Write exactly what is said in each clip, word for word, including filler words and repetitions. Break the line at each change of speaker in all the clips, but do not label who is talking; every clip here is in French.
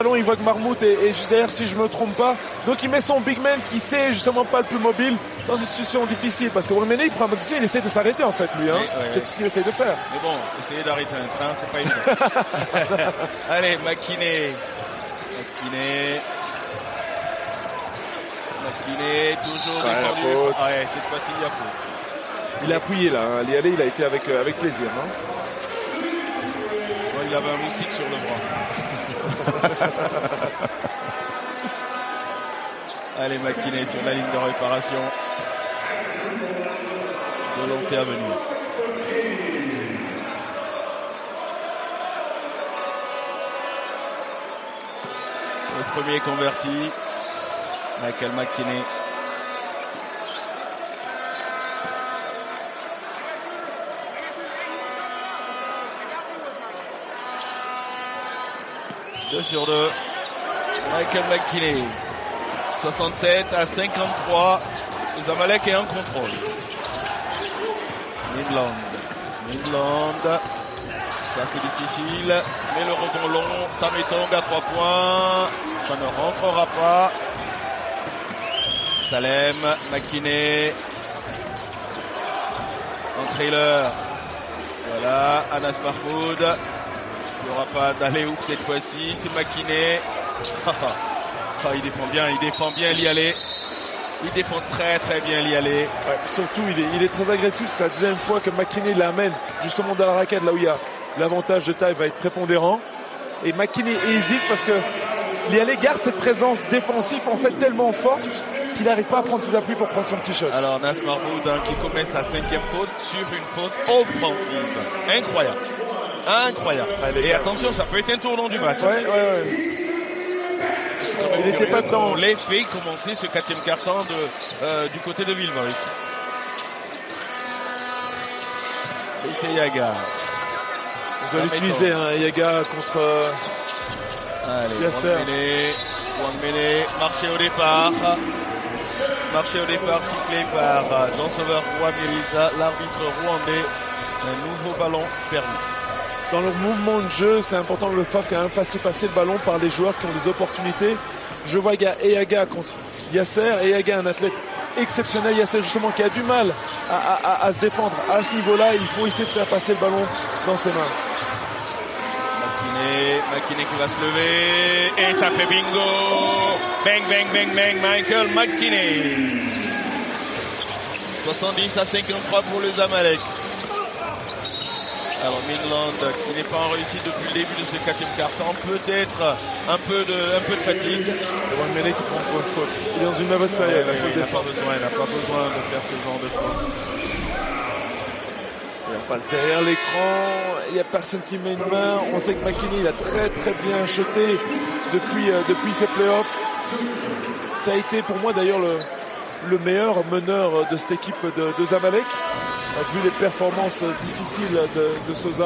Il voit que Marmout est, est juste derrière, si je me trompe pas. Donc il met son big man qui sait justement pas le plus mobile dans une situation difficile, parce que Wangmene il prend un décision, il essaie de s'arrêter en fait lui, hein.
Oui, oui,
c'est
oui.
tout ce qu'il essaie de faire.
Mais bon, essayer d'arrêter un train, c'est pas évident. Allez, McKinney. McKinney. McKinney, toujours
Ouais,
défendu.
faute.
Ah ouais, cette fois-ci il y a faute.
Il a appuyé là, hein. Il y allait, il a été avec, euh, avec plaisir, hein.
Bon, il avait un moustique sur le bras. Allez, McKinney sur la ligne de réparation. De lancer à venir. Le premier converti. Michael McKinney. deux sur deux. Michael McKinney. soixante-sept à cinquante-trois. Le Zamalek est en contrôle. Midland. Midland. Ça c'est difficile. Mais le rebond long. Tametong à trois points. Ça ne rentrera pas. Salem. McKinney. En trailer. Voilà. Anas Mahmoud. Il n'y aura pas d'aller-oop cette fois-ci. C'est McKinney. Ah, il défend bien, il défend bien l'y aller. Il défend très très bien l'y aller.
Ouais, surtout, il est, il est très agressif. C'est la deuxième fois que McKinney l'amène justement dans la raquette, là où il y a l'avantage de taille va être prépondérant. Et McKinney hésite parce que l'y aller garde cette présence défensive en fait tellement forte qu'il n'arrive pas à prendre ses appuis pour prendre son petit shot.
Alors Nas Mahmoud hein, qui commet sa cinquième faute sur une faute offensive. Incroyable. Incroyable.
Allez,
Et
gars.
attention, ça peut être un tournant du match.
Ouais, ouais, ouais. Il n'était pas dedans.
Les fait commencer ce quatrième quart-temps de, euh, du côté de Wilmot. Et c'est Yaga.
On doit l'utiliser, hein, Yaga contre euh,
Allez,
Yasser.
Wangmene, Wangmene, marché au départ. Marché au départ sifflé par Jean-Sauveur Roy-Mélisa, l'arbitre rwandais. Un nouveau ballon perdu.
Dans leur mouvement de jeu, c'est important de le faire quand même fasse passer le ballon par les joueurs qui ont des opportunités. Je vois Eyaga contre Yasser. Eyaga, un athlète exceptionnel. Yasser, justement, qui a du mal à, à, à, à se défendre. À ce niveau-là, il faut essayer de faire passer le ballon dans ses mains.
McKinney, McKinney qui va se lever et taper bingo. Bang, bang, bang, bang, Michael McKinney. soixante-dix à cinquante-trois pour le Zamalek. Alors Midland qui n'est pas en réussite depuis le début de ce quatrième quart-temps, peut-être un peu de, un peu de fatigue.
Et Wangmene qui prend pour une faute. Il est dans une mauvaise période.
Ouais,
il faut
il n'a pas
descendre.
besoin, il n'a pas besoin de faire ce genre de faute.
Et on passe derrière l'écran. Il n'y a personne qui met une main. On sait que McKinney il a très très bien chuté depuis, euh, depuis ses playoffs. Ça a été pour moi d'ailleurs le, le meilleur meneur de cette équipe de, de Zamalek. Vu les performances difficiles de, de Sosa.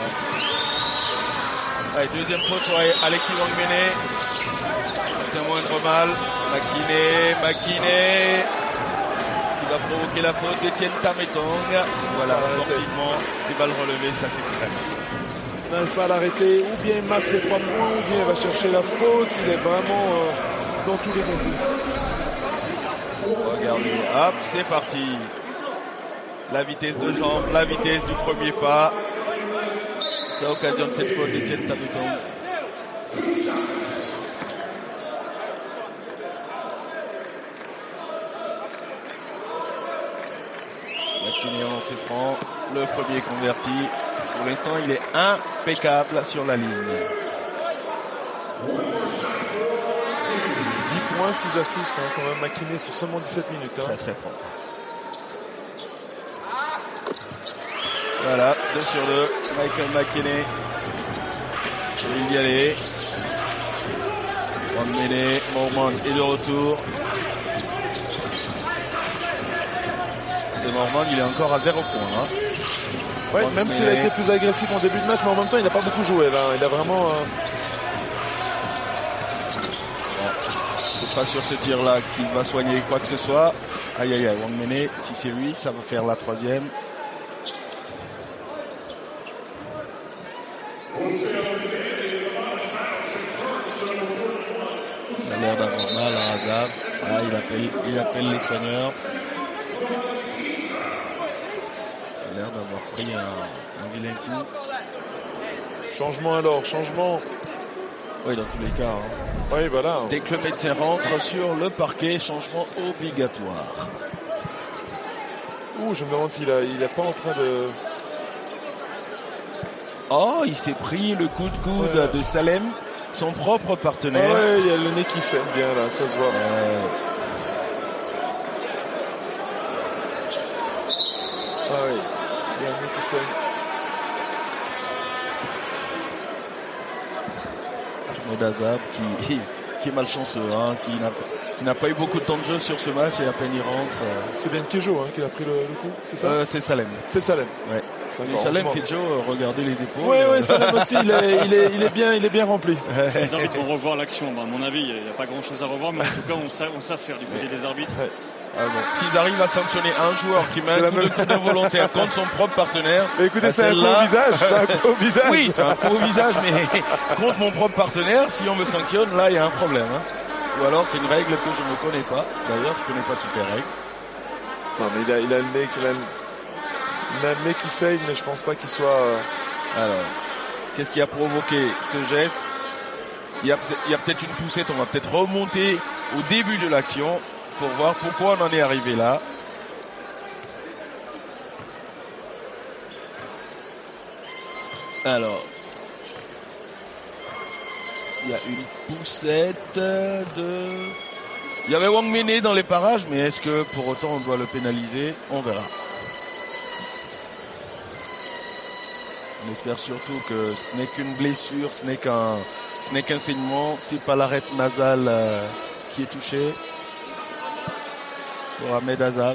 Allez, deuxième faute pour Alexis Wangmene. C'est un moindre mal. McKinney, McKinney qui va provoquer la faute d'Etienne Tametong. Voilà, sportivement, les balles relevées, ça c'est très bien.
Il n'arrive pas à l'arrêter. Ou bien il marque ses trois points, ou bien il va chercher la faute. Il est vraiment euh, dans tous les bons coups.
Regardez, hop, c'est parti. La vitesse de jambe, la vitesse du premier pas. Ça occasionne cette faute d'Etienne Tametong. McKinney en lancer franc. Le premier converti. Pour l'instant, il est impeccable sur la ligne.
dix points, six assists hein, quand même McKinney sur seulement dix-sept minutes. Hein.
Très très propre. Voilà, deux sur deux. Michael McKinney. Il y allait. Wangmene, Mormon est de retour. Et Mormon, il est encore à zéro point. Hein.
Ouais, même s'il a été plus agressif en début de match, mais en même temps, il n'a pas beaucoup joué. Là. Il a vraiment... Euh...
C'est pas sur ce tir-là qu'il va soigner quoi que ce soit. Aïe aïe aïe, Wangmene, si c'est lui, ça va faire la troisième. Ça a l'air d'avoir mal à Azab. Ah, il appelle, il appelle les soigneurs. Il a l'air d'avoir pris un, un vilain coup.
Changement alors, changement.
Oui, dans tous les cas. Hein.
Oui, voilà.
Dès que le médecin rentre sur le parquet, changement obligatoire.
Ouh, je me demande s'il a, il est pas en train de...
Oh, il s'est pris le coup de coude ouais. de Salem, son propre partenaire.
Ouais, il y a le nez qui saigne bien là, ça se voit.
Euh...
Ah oui, il y a le nez qui saigne.
Medazab qui, qui est malchanceux, hein, qui n'a qui n'a pas eu beaucoup de temps de jeu sur ce match et à peine il rentre. Euh...
C'est bien Kejo hein, qui a pris le, le coup, c'est ça
euh, C'est Salem.
C'est Salem.
Ouais. Et Salem, Kejo, regardez les épaules.
Oui, oui, Salem aussi, il est, il est, il est bien, il est bien rempli.
Les arbitres vont revoir l'action. Bah, à mon avis, il n'y a pas grand chose à revoir, mais en tout cas, on sait, on sait faire du côté ouais. des arbitres. Ouais.
Ah bon. S'ils arrivent à sanctionner un joueur qui met un coup de coude involontaire contre son propre partenaire.
Mais écoutez, c'est un coup au visage. C'est un coup au visage.
Oui, c'est un coup au visage, mais contre mon propre partenaire, si on me sanctionne, là, il y a un problème. Hein. Ou alors, c'est une règle que je ne connais pas. D'ailleurs, je ne connais pas toutes les règles.
Non, mais il a, il a le nez, il a le, il a le nez qui saigne, mais je pense pas qu'il soit. Euh...
Alors, qu'est-ce qui a provoqué ce geste? Il y a, il y a peut-être une poussette. On va peut-être remonter au début de l'action pour voir pourquoi on en est arrivé là. Alors, il y a une poussette de... Il y avait Wang Mene dans les parages, mais est-ce que pour autant on doit le pénaliser? On verra. On espère surtout que ce n'est qu'une blessure, ce n'est qu'un, ce n'est qu'un saignement, c'est pas l'arête nasale euh, qui est touchée. Pour Ahmed Azab.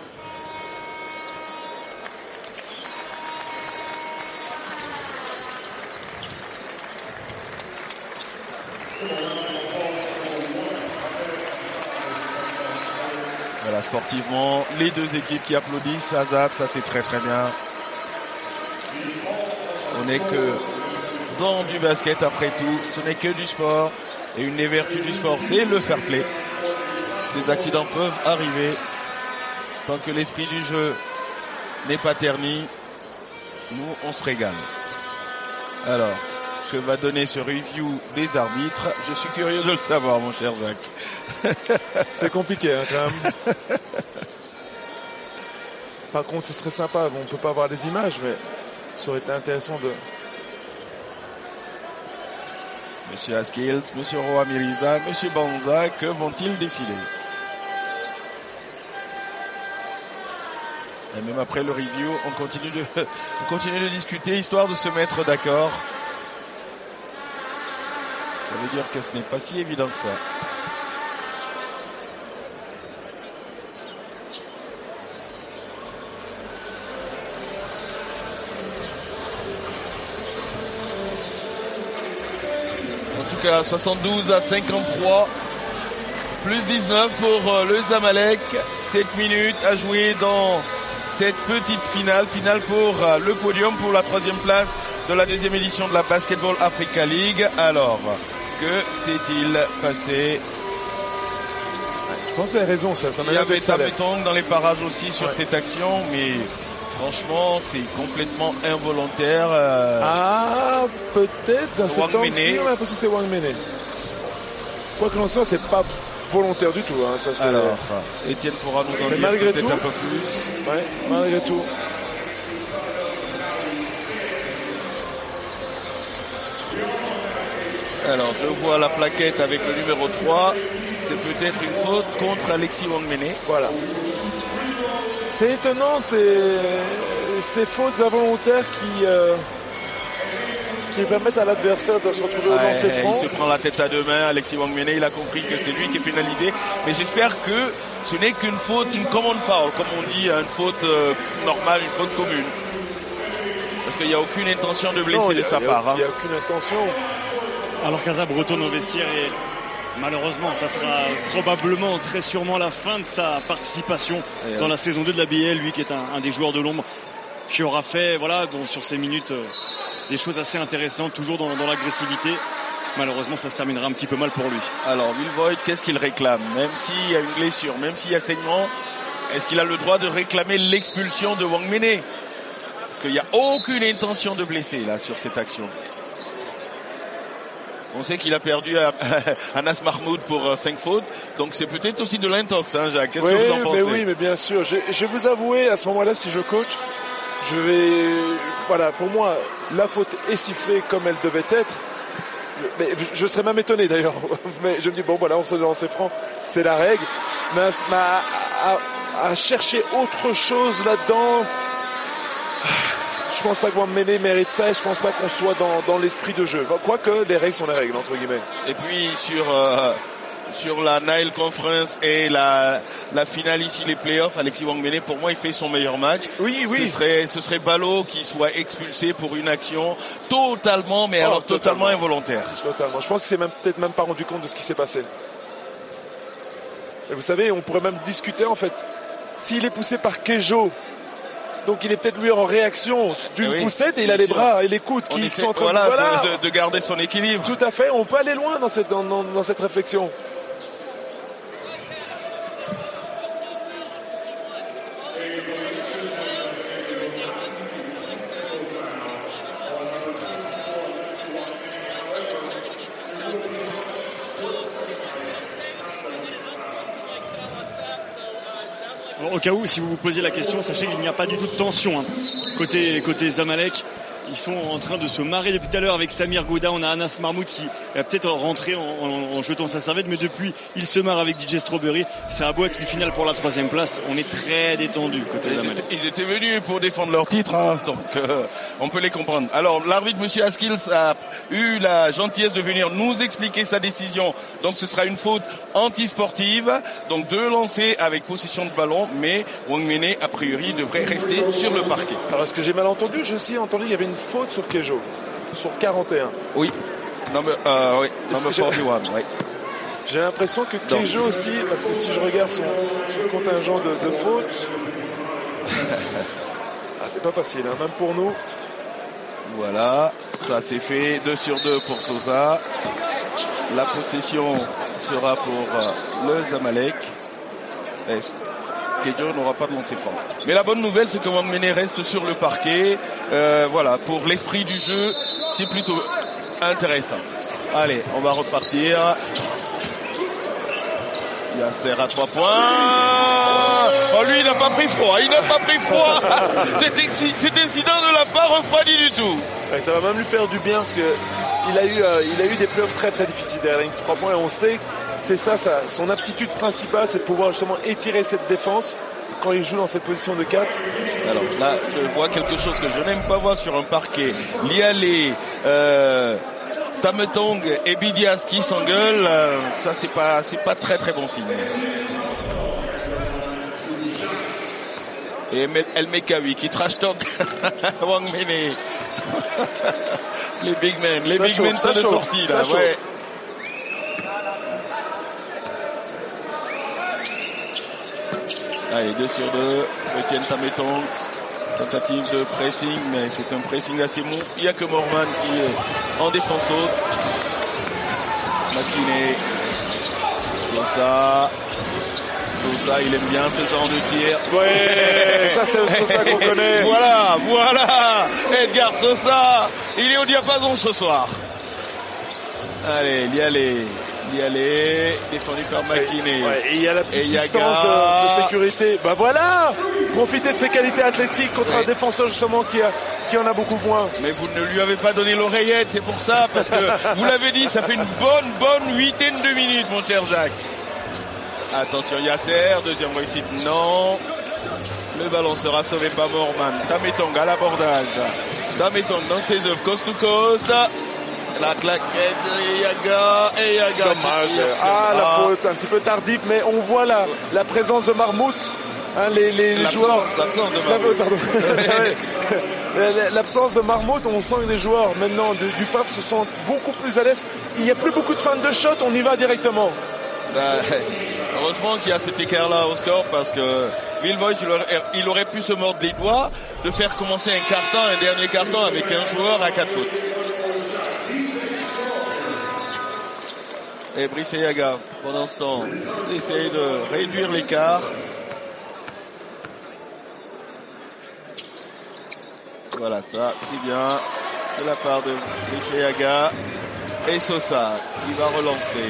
Voilà, sportivement, les deux équipes qui applaudissent Azab, ça c'est très très bien. On n'est que dans du basket après tout, ce n'est que du sport. Et une des vertus du sport, c'est le fair play. Des accidents peuvent arriver. Tant que l'esprit du jeu n'est pas terni, nous, on se régale. Alors, que va donner ce review des arbitres? Je suis curieux de le savoir, mon cher Jacques.
C'est compliqué, hein, quand même. Par contre, ce serait sympa. Bon, on ne peut pas avoir les images, mais ça aurait été intéressant de...
Monsieur Askils, Monsieur Roa Miriza, Monsieur Banza, que vont-ils décider? Et même après le review, on continue de, on continue de discuter, histoire de se mettre d'accord. Ça veut dire que ce n'est pas si évident que ça. En tout cas, soixante-douze à cinquante-trois, plus dix-neuf pour le Zamalek. sept minutes à jouer dans cette petite finale, finale pour le podium, pour la troisième place de la deuxième édition de la Basketball Africa League. Alors, que s'est-il passé?
Je pense que vous avez raison, ça. ça
Il y avait Tametong dans les parages aussi sur ouais. cette action, mais franchement, c'est complètement involontaire. Euh...
Ah, peut-être dans cette angle-ci, on a l'impression que c'est Wang Mene. Quoi que l'on soit, c'est pas volontaire du tout. Hein. Ça, c'est...
Alors, Étienne pourra nous en dire peut-être tout, un peu plus.
Ouais, malgré tout.
Alors, je vois la plaquette avec le numéro trois. C'est peut-être une faute contre Alexis Wang Mene.
Voilà. C'est étonnant, ces, ces fautes involontaires qui, euh, qui permettent à l'adversaire de se retrouver au lancer franc.
Il se prend la tête à deux mains, Alexis Wang Mene, il a compris que c'est lui qui est pénalisé. Mais j'espère que ce n'est qu'une faute, une common foul, comme on dit, une faute euh, normale, une faute commune. Parce qu'il n'y a aucune intention de blesser non, de sa part.
Il n'y a, hein. a aucune intention.
Alors qu'Azab retourne au vestiaire et malheureusement, ça sera probablement très sûrement la fin de sa participation et dans euh... la saison deux de la B L, lui qui est un, un des joueurs de l'ombre qui aura fait, voilà, donc, sur ces minutes, euh, des choses assez intéressantes, toujours dans, dans l'agressivité. malheureusement ça se terminera un petit peu mal pour lui.
Alors Wilvoit, qu'est-ce qu'il réclame? Même s'il y a une blessure, même s'il y a saignement, est-ce qu'il a le droit de réclamer l'expulsion de Wang Mene? Parce qu'il n'y a aucune intention de blesser là sur cette action. On sait qu'il a perdu à, à Anas Mahmoud pour cinq fautes, donc c'est peut-être aussi de l'intox, hein, Jacques. Qu'est-ce
oui,
que vous en pensez?
mais oui, mais bien sûr. Je, je vais vous avouer, à ce moment-là, si je coach, je vais, voilà, pour moi, la faute est sifflée comme elle devait être. Mais je serais même étonné d'ailleurs. Mais je me dis bon, voilà, on se lancer franc, c'est la règle. Mais à, à, à chercher autre chose là-dedans. Je pense pas que Wang Mene mérite ça et je pense pas qu'on soit dans, dans l'esprit de jeu. Quoique les règles sont les règles, entre guillemets.
Et puis sur euh, sur la Nile Conference et la la finale ici, les playoffs, Alexis Wang Mene, pour moi, il fait son meilleur match.
Oui, oui.
Ce serait ce serait ballot qui soit expulsé pour une action totalement, mais oh, alors totalement, totalement involontaire.
Totalement. Je pense qu'il s'est même peut-être même pas rendu compte de ce qui s'est passé. Et vous savez, on pourrait même discuter en fait. S'il est poussé par Kejo, donc il est peut-être lui en réaction d'une oui, poussette et il a les sûr. bras et les coudes qui sont en train
voilà,
de, voilà.
de, de garder son équilibre.
Tout à fait, on peut aller loin dans cette, dans, dans, dans cette réflexion.
Au cas où, si vous vous posez la question, sachez qu'il n'y a pas du tout de tension hein. côté, côté Zamalek. Ils sont en train de se marrer depuis tout à l'heure avec Samir Gouda. On a Anas Mahmoud qui va peut-être rentrer en, en, en jetant sa serviette, mais depuis, il se marre avec D J Strawberry. C'est un bois qui finale pour la troisième place. On est très détendu côté
ils
Zamalek.
Étaient, ils étaient venus pour défendre leur titre, hein, donc euh, on peut les comprendre. Alors, l'arbitre, Monsieur Askils, a eu la gentillesse de venir nous expliquer sa décision. Donc, ce sera une faute anti-sportive. Donc, deux lancers avec possession de ballon, mais Wang Mene, a priori, devrait rester sur le parquet.
Alors, est-ce que j'ai mal entendu? Je sais entendu qu'il y avait une faute sur Kejo, sur quarante et un.
Oui, number, euh, oui, number quarante et un, oui.
J'ai l'impression que Kejo aussi, parce que si je regarde son, son contingent de, de fautes, ah, c'est pas facile, hein, même pour nous.
Voilà, ça c'est fait, deux sur deux pour Sosa. La possession sera pour euh, le Zamalek. Et Kejo n'aura pas de lancer franc. Mais la bonne nouvelle, c'est que Wang Mene reste sur le parquet. Euh, voilà, pour l'esprit du jeu, c'est plutôt intéressant. Allez, on va repartir. Yasser à trois points. Oh, lui, il n'a pas pris froid. Il n'a pas pris froid. Cet, cet incident ne l'a pas refroidi du tout.
Ouais, ça va même lui faire du bien parce que il a eu, euh, il a eu des playoffs très très difficiles derrière la ligne de trois points et on sait que c'est ça, ça, son aptitude principale, c'est de pouvoir justement étirer cette défense quand il joue dans cette position de quatre.
Alors là, je vois quelque chose que je n'aime pas voir sur un parquet. Lialé, euh, Tametong et Bidias qui s'engueulent, euh, ça c'est pas, c'est pas très très bon signe. Et El Mekawi qui trash talk Wang Mene. Les big men, les ça big chauffe, men sont de sortie là, ouais. Allez, deux sur deux, Etienne Tametong, tentative de pressing, mais c'est un pressing assez mou. Il n'y a que Morman qui est en défense haute. Makiné, Sosa, Sosa, il aime bien ce genre de tir.
Ouais, ça c'est le Sosa qu'on connaît.
Voilà, voilà, Edgar Sosa, il est au diapason ce soir. Allez, y aller. Y aller, défendu par Makiné.
Ouais, et il y a la petite distance de, de sécurité. Bah voilà, profitez de ses qualités athlétiques contre ouais. un défenseur justement qui, a, qui en a beaucoup moins.
Mais vous ne lui avez pas donné l'oreillette, c'est pour ça, parce que vous l'avez dit, ça fait une bonne, bonne huitaine de minutes, mon cher Jacques. Attention Yasser, deuxième réussite, non. Le ballon sera sauvé par Morman. Tametong à l'abordage. Tametong dans ses œuvres, coast to coast. La claquette de Yaga et Yaga.
Dommage. Ah, la faute un petit peu tardive, mais on voit la, la présence de Marmout. Hein, les, les, les joueurs.
L'absence de Marmout.
Pardon. L'absence de Marmout, on sent que les joueurs maintenant du, du F A F se sentent beaucoup plus à l'aise. Il n'y a plus beaucoup de fans de shot, on y va directement.
Ben, heureusement qu'il y a cet écart-là au score parce que Wilvoit, il aurait, il aurait pu se mordre les doigts de faire commencer un carton, un dernier carton avec un joueur à quatre fautes. Et Brice Yaga, pendant ce temps, essaye de réduire l'écart. Voilà, ça, c'est bien de la part de Brice Yaga. Et Sosa qui va relancer.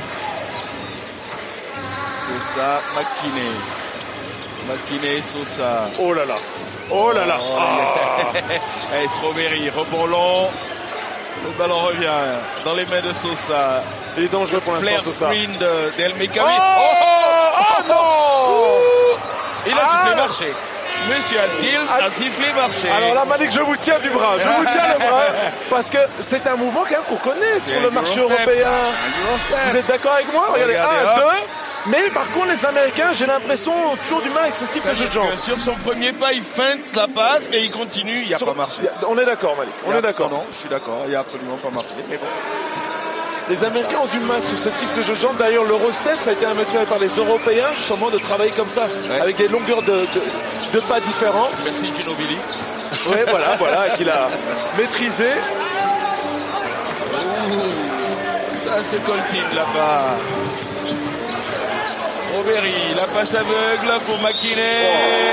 Sosa, McKinney. McKinney, Sosa.
Oh là là. Oh là là.
Oh,
Ah.
Et Strawberry, rebond long. Le ballon revient dans les mains de Sosa.
Il est dangereux pour l'instant,
Flair
Sosa.
screen de d'El Mekawi.
Oh,
Oh,
oh non.
Il a
Ah.
sifflé marché. Monsieur Askill
Ah.
a sifflé marché.
Alors là, Malik, je vous tiens du bras. Je vous tiens le bras. Parce que c'est un mouvement quand même qu'on connaît sur le marché européen. Vous êtes d'accord avec moi? Regardez,
Regardez,
un,
hop.
deux. Mais par contre, les Américains, j'ai l'impression, ont toujours du mal avec ce type de jeu de jambes.
Sur son premier pas, il feinte la passe et il continue. Il n'y a
Sur-
pas marché.
y a- On est d'accord, Malik. On
Il y a-
est d'accord.
Non, je suis d'accord. Il n'y a absolument pas marché. Mais bon.
Les Américains ont du mal sur ce type de jeu de jambes. D'ailleurs, l'Eurostep, ça a été inventé par les Européens, justement, de travailler comme ça,
Ouais.
avec des longueurs de, de, de pas différents.
Merci Ginobili.
Ouais, voilà, voilà, qu'il a maîtrisé.
Ça se coltine là-bas. Strawberry, la passe aveugle pour McKinney.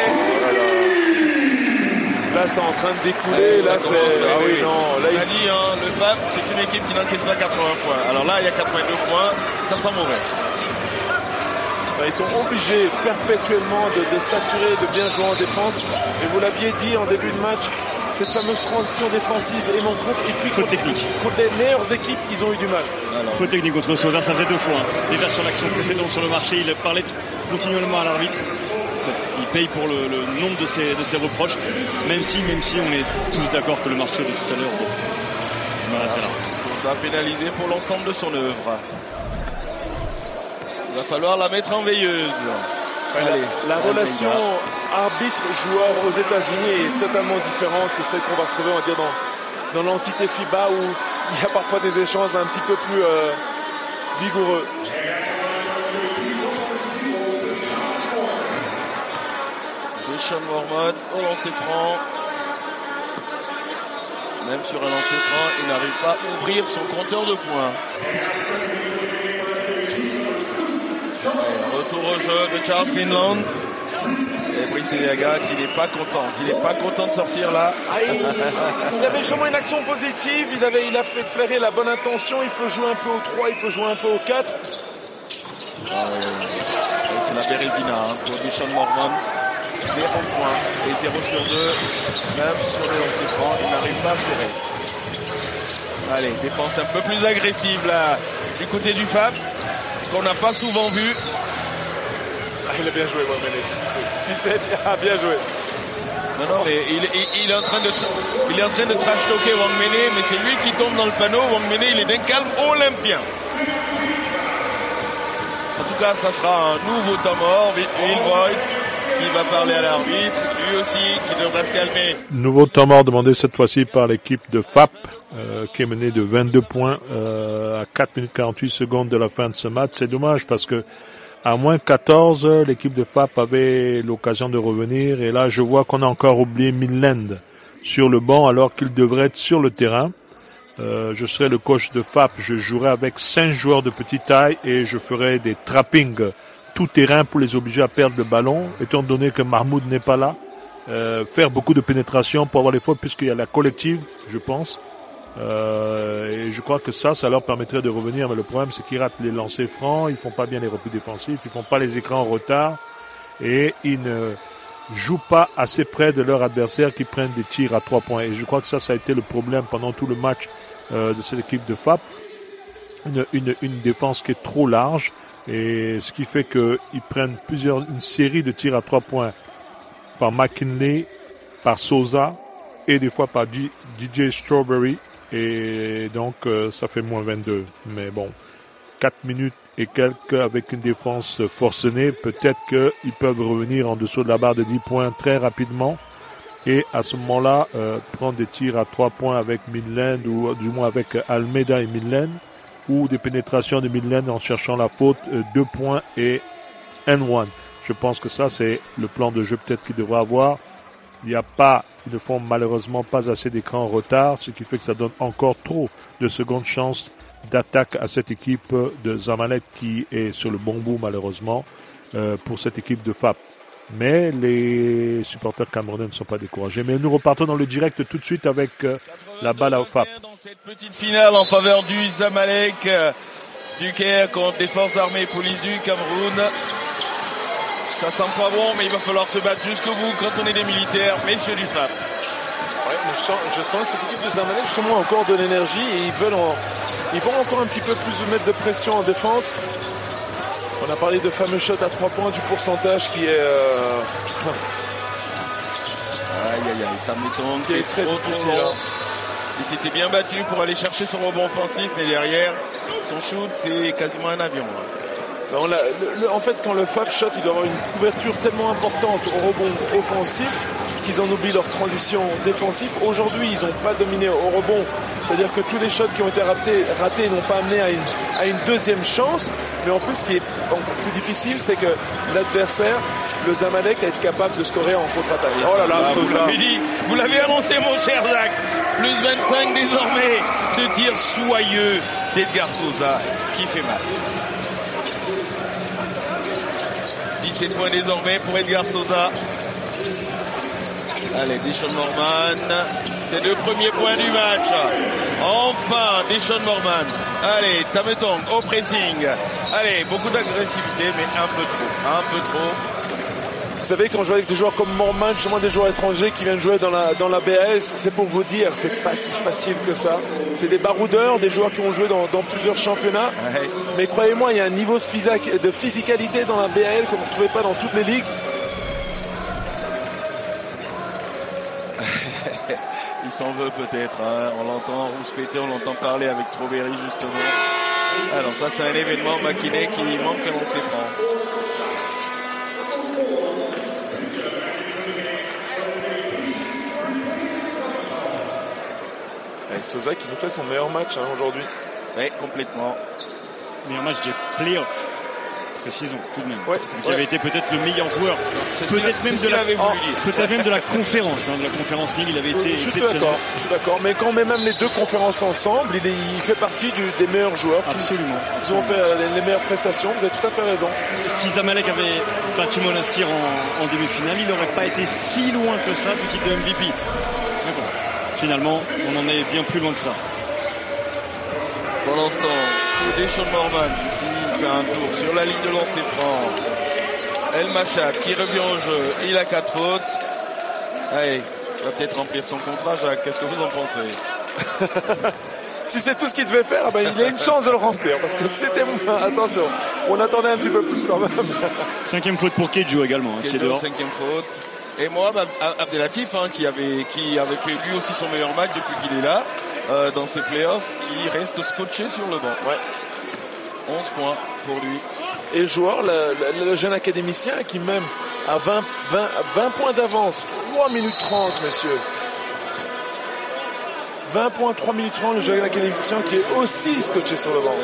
Là, c'est en train de découler.
Ça
Là, c'est.
commence,
Ah oui,
oui.
non. Là,
On a
il...
dit, hein, le F A P, c'est une équipe qui n'encaisse pas quatre-vingts points. Alors là, il y a quatre-vingt-deux points. Ça sent mauvais.
Là, ils sont obligés perpétuellement de, de s'assurer de bien jouer en défense. Et vous l'aviez dit en début de match, cette fameuse transition défensive et mon groupe. Et puis,
Faute
contre,
technique.
contre les meilleures équipes, ils ont eu du mal.
Faute technique contre Sosa, ça faisait deux fois. Hein. Déjà sur l'action précédente sur le marché, il parlait t- continuellement à l'arbitre. Il paye pour le, le nombre de ses, de ses reproches, même si, même si on est tous d'accord que le marché de tout à l'heure, bon, je m'arrêterai là.
Ça a pénalisé pour l'ensemble de son œuvre. Il va falloir la mettre en veilleuse.
La-
Allez,
la
allez,
relation
les gars.
arbitre-joueur aux États-Unis est totalement différente que celle qu'on va retrouver, on va dire, dans, dans l'entité FIBA où il y a parfois des échanges un petit peu plus euh, vigoureux.
Deshaun Mormon au lancer franc. Même sur un lancer franc, il n'arrive pas à ouvrir son compteur de points. Allez, retour au jeu de Charles Finland. Et Brice Yaga qui n'est pas content, qui n'est pas content de sortir là.
Ah, il, il avait sûrement une action positive, il, avait, il a fait flairer la bonne intention, il peut jouer un peu au trois, il peut jouer un peu au quatre.
Ah, ouais, ouais. C'est la Bérésina hein, pour Deshaun Mormon. zéro point et zéro sur deux. Même sur les lancers francs, il n'arrive pas à scorer. Allez, défense un peu plus agressive là du côté du F A B. Ce qu'on n'a pas souvent vu.
Ah, il a bien joué, Mohamed. six sept, ah, bien joué.
Non, non, mais il, il- il est en train de, tra- il est en train de trash talker Wang Mene, mais c'est lui qui tombe dans le panneau. Wang Mene, il est d'un calme olympien. En tout cas, ça sera un nouveau temps mort. Will Voigt qui va parler à l'arbitre, lui aussi qui devra se calmer.
Nouveau temps mort demandé cette fois-ci par l'équipe de F A P, euh, qui est menée de vingt-deux points euh, à quatre minutes quarante-huit secondes de la fin de ce match. C'est dommage parce que à moins quatorze, l'équipe de F A P avait l'occasion de revenir. Et là, je vois qu'on a encore oublié Midland sur le banc alors qu'il devrait être sur le terrain. Euh, je serai le coach de F A P, je jouerai avec cinq joueurs de petite taille et je ferai des trappings tout terrain pour les obliger à perdre le ballon, étant donné que Mahmoud n'est pas là. Euh, faire beaucoup de pénétration pour avoir les fautes puisqu'il y a la collective, je pense. Euh, et je crois que ça, ça leur permettrait de revenir. Mais le problème, c'est qu'ils ratent les lancers francs, ils font pas bien les replis défensifs, ils font pas les écrans en retard et ils ne jouent pas assez près de leur adversaire qui prennent des tirs à trois points. Et je crois que ça, ça a été le problème pendant tout le match euh, de cette équipe de F A P. Une, une, une défense qui est trop large. Et ce qui fait qu'ils prennent plusieurs, une série de tirs à trois points par McKinley, par Sosa et des fois par D J Strawberry. Et donc, euh, ça fait moins vingt-deux. Mais bon, quatre minutes et quelques avec une défense forcenée. Peut-être qu'ils peuvent revenir en dessous de la barre de dix points très rapidement. Et à ce moment-là, euh, prendre des tirs à trois points avec Midland ou du moins avec Almeida et Midland. Ou des pénétrations de Midland en cherchant la faute, euh, deux points et N un. Je pense que ça, c'est le plan de jeu peut-être qu'il devra avoir. Il n'y a pas, ils ne font malheureusement pas assez d'écrans en retard, ce qui fait que ça donne encore trop de secondes chances d'attaque à cette équipe de Zamalek qui est sur le bon bout malheureusement euh, pour cette équipe de F A P. Mais les supporters camerounais ne sont pas découragés. Mais nous repartons dans le direct tout de suite avec euh, la balle à F A P.
Dans cette petite finale en faveur du Zamalek euh, du Caire contre les forces armées et police du Cameroun. Ça sent pas bon, mais il va falloir se battre jusqu'au bout quand on est des militaires, messieurs du F A P.
Ouais, je sens, je sens cette équipe de Zamalek justement encore de l'énergie et ils veulent, en, ils vont encore un petit peu plus mettre de pression en défense. On a parlé de fameux shot à trois points, du pourcentage qui est, euh...
aïe aïe aïe, Tameton
qui est très
trop,
difficile.
trop long.
Hein.
Il s'était bien battu pour aller chercher son rebond offensif, mais derrière, son shoot, c'est quasiment un avion. Hein.
Non, la, le, le, en fait, quand le F A P shot, il doit avoir une couverture tellement importante au rebond offensif qu'ils en oublient leur transition défensive. Aujourd'hui, ils n'ont pas dominé au rebond. C'est-à-dire que tous les shots qui ont été ratés, ratés n'ont pas amené à une, à une deuxième chance. Mais en plus, ce qui est encore plus difficile, c'est que l'adversaire, le Zamalek, a été capable de scorer en contre-attaque.
Oh là là, ah, vous l'avez dit, vous l'avez annoncé, mon cher Jacques. Plus vingt-cinq désormais. Ce tir soyeux d'Edgar Sosa qui fait mal. dix-sept points désormais pour Edgar Sosa. Allez, Deshaun Morman. C'est le premier point du match. Enfin, Deshaun Morman. Allez, Tametong au pressing. Allez, beaucoup d'agressivité, mais un peu trop. Un peu trop.
Vous savez, quand je joue avec des joueurs comme Morman, justement des joueurs étrangers qui viennent jouer dans la, dans la B A L, c'est pour vous dire, c'est pas si facile que ça. C'est des baroudeurs, des joueurs qui ont joué dans, dans plusieurs championnats. Ouais. Mais croyez-moi, il y a un niveau de, physique, de physicalité dans la B A L que vous ne retrouvez pas dans toutes les ligues.
Il s'en veut peut-être, hein. On l'entend rouspéter, on l'entend parler avec Strawberry justement. Alors ça c'est un événement Makiné qui manque un lancer franc.
Et Sosa qui nous fait son meilleur match hein, aujourd'hui.
Oui, complètement.
Meilleur match des playoffs. Précisons tout de même.
Ouais,
il
ouais.
avait été peut-être le meilleur joueur. Peut-être même, de la... oh, peut-être même de la conférence, hein, de la conférence Ligue. Il avait été
je suis d'accord. Je suis d'accord. Mais quand on met même les deux conférences ensemble, il, est, il fait partie du, des meilleurs joueurs.
Absolument.
Ils ont fait les, les meilleures prestations. Vous avez tout à fait raison.
Si Zamalek avait battu Monastir en, en demi-finale, il n'aurait pas été si loin que ça du titre de M V P. Mais bon, finalement, on en est bien plus loin que ça.
Pour l'instant, Deshaun Morman qui fait un tour sur la ligne de lancer franc. El Machat qui revient au jeu. Il a quatre fautes. Allez, il va peut-être remplir son contrat, Jacques. Qu'est-ce que vous en pensez?
Si c'est tout ce qu'il devait faire, ben, il a une chance de le remplir. Parce que c'était... Attention, on attendait un petit peu plus quand même.
Cinquième faute pour Kedjo également. Hein,
Kedjo, qui est dehors. Cinquième faute. Et moi, Abdelatif, hein, qui avait qui avait fait lui aussi son meilleur match depuis qu'il est là, euh, dans ses playoffs, qui reste scotché sur le banc. Ouais. onze points pour lui.
Et le joueur, le, le, le jeune académicien, qui même a vingt, vingt, vingt points d'avance, trois minutes trente, messieurs. vingt points, trois minutes trente, le jeune académicien qui est aussi scotché sur le banc.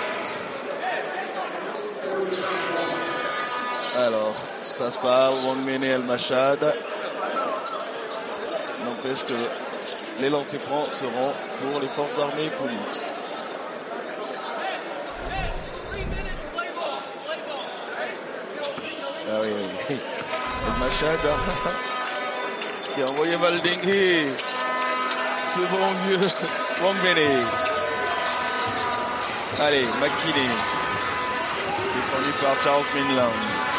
Euh... Alors, ça se passe, Wangmene El Machad. N'empêche que les lancers francs seront pour les forces armées et police. Ah oui, oui. El Machad qui a envoyé Valdengue. Ce bon vieux Wangmene. Allez, McKinney. Défendu par Charles Mainland.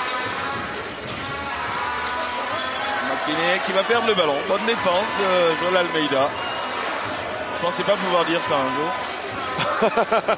Qui va perdre le ballon. Bonne défense de Joel Almeida. Je pensais pas pouvoir dire ça un jour.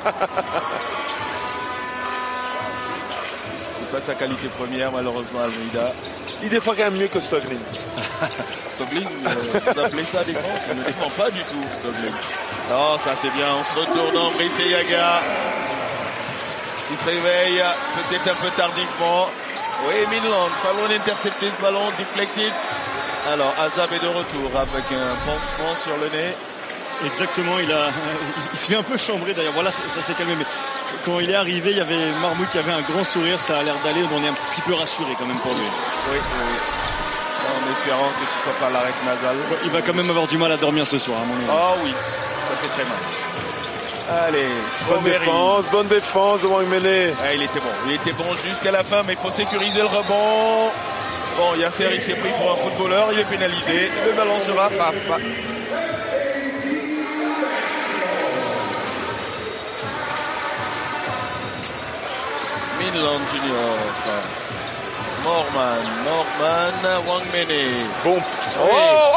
C'est pas sa qualité première malheureusement Almeida.
Il défend quand même mieux que Stoglin.
Stoglin, euh, vous appelez ça défense? Il ne défend pas du tout Stoglin. Non, ça c'est bien. On se retourne en Brice Yaga. Il se réveille peut-être un peu tardivement. Oui, Mainland, pas loin d'intercepter ce ballon, deflected. Alors, Azab est de retour avec un pansement sur le nez.
Exactement, il a, il se fait un peu chambrer d'ailleurs. Voilà, ça, ça s'est calmé. Mais quand il est arrivé, il y avait Marmouille qui avait un grand sourire. Ça a l'air d'aller. On est un petit peu rassuré quand même pour lui.
Oui, oui. En espérant que ce soit pas l'arrêt nasal.
Il va quand même avoir du mal à dormir ce soir, à mon avis.
Oh oui, ça fait très mal. Allez,
bonne défense, bonne défense de Wang Mene.
Ah, il était bon, il était bon jusqu'à la fin, mais il faut sécuriser le rebond. Bon, Yasser, il s'est pris pour un footballeur, il est pénalisé. Le ballon sera frappe. Minland Junior. Morman, Morman, Wang Mene.
Bon.
Oh, oh,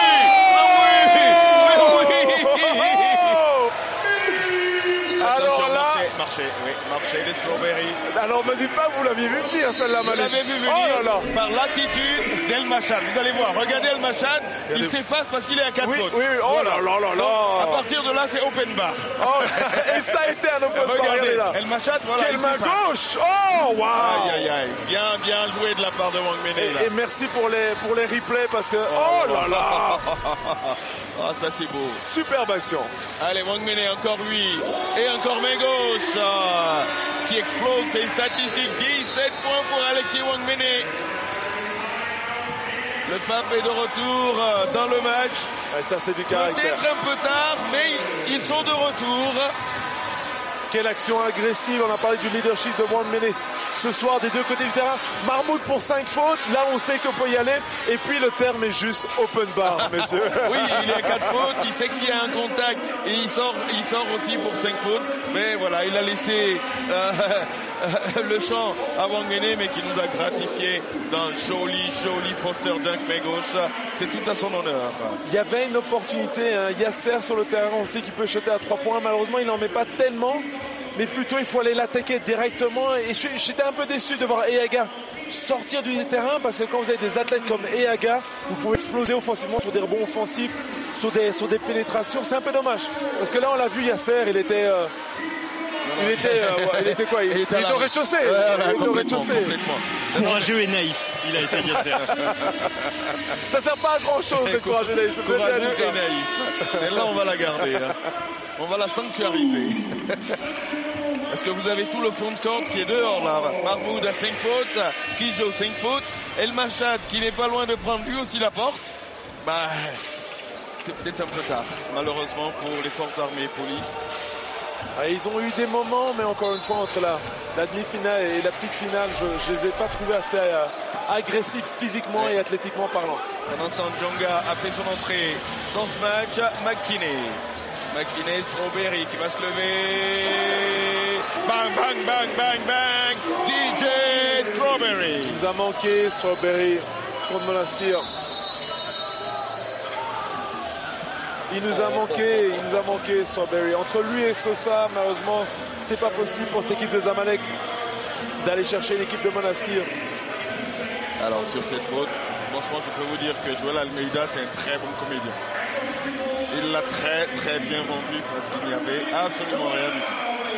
alors là,
marché, marché, oui, marché des strawberries.
Alors me dites pas que vous l'aviez vu venir celle-là,
Vous l'avez vu venir
oh là là.
par l'attitude d'El Machad. Vous allez voir, regardez El Machad, il s'efface parce qu'il est à quatre
oui,
fautes.
Oui, oui, oh
voilà.
là là là là.
À partir de là, c'est open bar.
Oh, et ça a été un open bar.
Regardez,
là.
El Machad, voilà.
Quelle main gauche. Oh, waouh.
Aïe, aïe, aïe. Bien, bien joué de la part de Wang Mene.
Et, et merci pour les, pour les replays parce que, oh, oh là là.
Ah, ça c'est beau.
Superbe action.
Allez, Wang Mene, encore lui. Et encore main gauche euh, qui explose ses statistiques. dix-sept points pour Alexis Wang Mene. Le F A P est de retour euh, dans le match.
Ouais, ça c'est du caractère.
Peut-être un peu tard, mais ils sont de retour.
Quelle action agressive. On a parlé du leadership de Wang Mene ce soir des deux côtés du terrain. Marmoud pour cinq fautes. Là, on sait qu'on peut y aller. Et puis, le terme est juste open bar, messieurs.
Oui, il est à quatre fautes. Il sait qu'il y a un contact. Et il sort, il sort aussi pour cinq fautes. Mais voilà, il a laissé euh, le champ à Wang Mene, mais qui nous a gratifié d'un joli, joli poster dunk main gauche. C'est tout à son honneur.
Il y avait une opportunité. Hein. Yasser sur le terrain, on sait qu'il peut shooter à trois points. Malheureusement, il n'en met pas tellement. Mais plutôt, il faut aller l'attaquer directement. Et j'étais un peu déçu de voir Eaga sortir du terrain parce que quand vous avez des athlètes comme Eaga, vous pouvez exploser offensivement sur des rebonds offensifs, sur des, sur des pénétrations. C'est un peu dommage. Parce que là, on l'a vu, Yasser, il était... Euh, il était, euh, ouais, il était quoi? Il, il était, était au rez-de-chaussée. Ouais,
ouais,
il était au rez-de-chaussée.
Courageux et naïf, il a été Yasser.
Ça sert pas à grand chose, ce courageux et naïf.
Courageux et naïf. Celle-là, on va la garder. Hein. On va la sanctuariser. Parce que vous avez tout le front court qui est dehors là. Marmoud à cinq fautes, Kijo cinq fautes, El Machad qui n'est pas loin de prendre lui aussi la porte. Bah, c'est peut-être un peu tard, malheureusement pour les forces armées et police.
Ah, ils ont eu des moments, mais encore une fois, entre la, la demi-finale et la petite finale, je ne les ai pas trouvés assez euh, agressifs physiquement ouais. et athlétiquement parlant.
Un instant, Djonga a fait son entrée dans ce match. McKinney. McKinney, Strawberry qui va se lever. Bang, bang, bang, bang, bang. D J Strawberry.
Il nous a manqué, Strawberry, contre Monastir. Il nous a manqué, il nous a manqué, Strawberry. Entre lui et Sosa, malheureusement, c'était pas possible pour cette équipe de Zamalek d'aller chercher l'équipe de Monastir.
Alors, sur cette faute, franchement, je peux vous dire que Joel Almeida, c'est un très bon comédien. Il l'a très, très bien vendu parce qu'il n'y avait absolument rien du tout.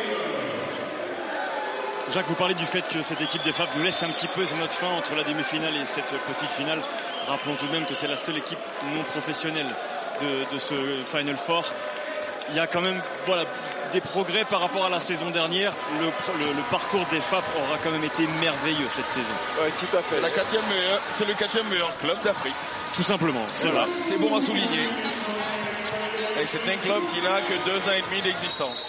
Jacques, vous parlez du fait que cette équipe des F A P nous laisse un petit peu sur notre fin entre la demi-finale et cette petite finale. Rappelons tout de même que c'est la seule équipe non professionnelle de, de ce Final Four. Il y a quand même voilà, des progrès par rapport à la saison dernière. Le, le, le parcours des F A P aura quand même été merveilleux cette saison.
Oui, tout à fait.
C'est, la quatrième meilleure, c'est le quatrième meilleur club d'Afrique.
Tout simplement, c'est
voilà.
vrai.
C'est bon à souligner. Et c'est un club qui n'a que deux ans et demi d'existence.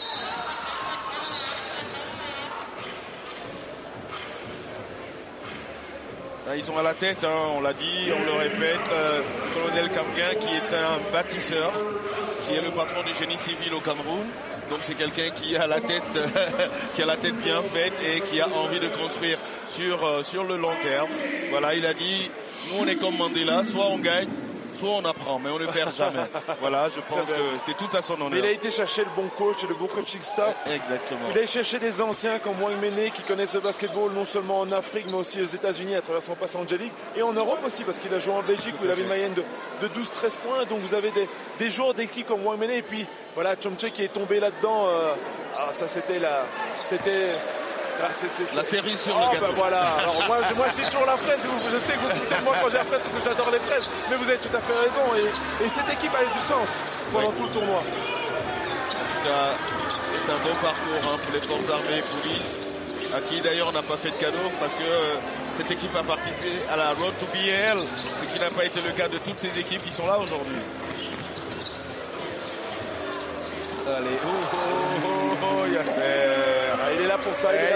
Ils sont à la tête, hein, on l'a dit, on le répète, euh, Colonel Kamguin qui est un bâtisseur, qui est le patron du génie civil au Cameroun. Donc c'est quelqu'un qui a la tête, qui a la tête bien faite et qui a envie de construire sur euh, sur le long terme. Voilà, il a dit, nous on est comme Mandela, soit on gagne, soit on apprend, mais on ne perd jamais. Voilà, je pense que c'est tout à son honneur.
Mais il a été chercher le bon coach et le bon coaching staff.
Exactement.
Il a été chercher des anciens comme Wang Mene qui connaissent le basketball non seulement en Afrique mais aussi aux États-Unis à travers son passé en J-League et en Europe aussi parce qu'il a joué en Belgique où il avait une moyenne de, de douze treize points. Donc vous avez des, des joueurs d'équipe comme Wang Mene et puis voilà Chomche qui est tombé là-dedans. Euh, ah, ça c'était la, c'était
Ah, c'est, c'est, c'est... La série sur
oh,
le gâteau.
Ben voilà. Alors moi, je, moi je dis toujours la fraise. Je sais que vous dites moi quand j'ai la fraise parce que j'adore les fraises. Mais vous avez tout à fait raison. Et, et cette équipe a eu du sens pendant oui. tout le tournoi.
En tout cas, c'est un beau parcours hein, pour les forces armées et police, à qui d'ailleurs on n'a pas fait de cadeau parce que euh, cette équipe a participé à la Road to B L, ce qui n'a pas été le cas de toutes ces équipes qui sont là aujourd'hui. Allez, oh, oh.
Yasser. Il est là pour ça. Il est là